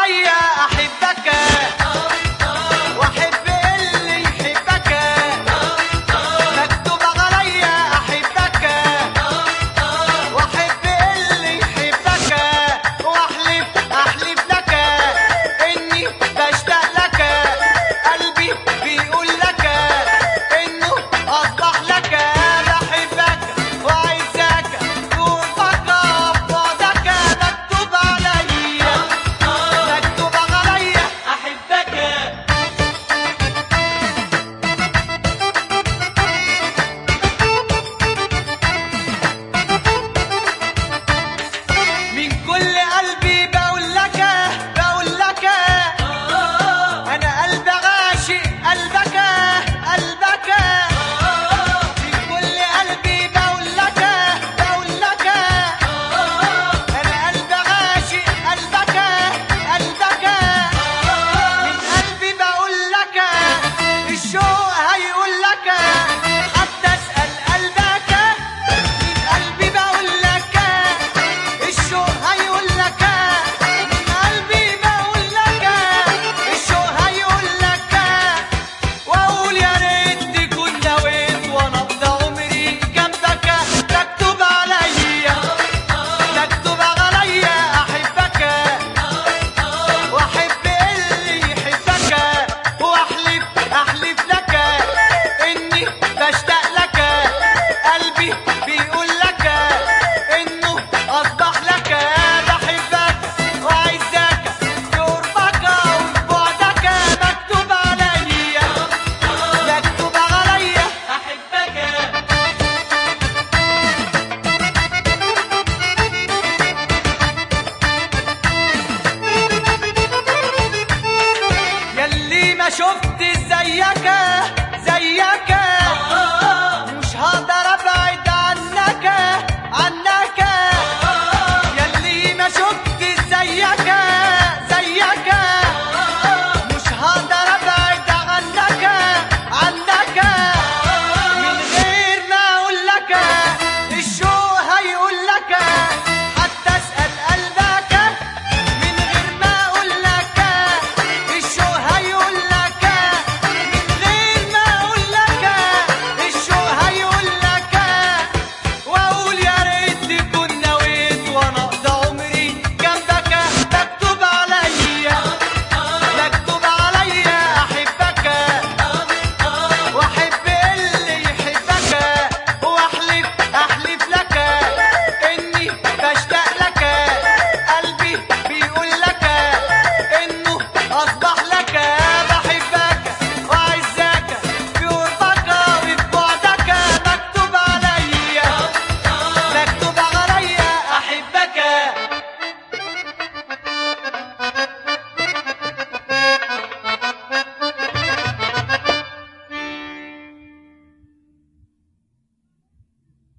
عليا احبك واحب اللي يحبك، مكتوب عليا احبك واحب اللي يحبك، احلف لك اني بشتاق لك، قلبي بيقول لك انه اصبح لك، بحبك وعايزك قربك بعدك، مكتوب عليا احبك. من كل قلبي بقول لك انا قلبي عاشق قلبك من كل قلبي بقول لك انا قلبي عاشق قلبك من قلبي بقول لك الشوق هيقول لك حتى اسال قلبك، من قلبي بقول لك الشوق هيقول لك، من قلبي بقول لك الشوق هيقول لك، واقول يا ريت تكون نويت وانا افضى عمري جنبك، مكتوب عليا احبك واحب اللي يحبك، واحلف لك اني بشتاق لك، قلبي بيقول لك انه اصبح لك، بحبك وعايزك قربك وبعدك، مكتوب عليا احبك. ياللي ما شفت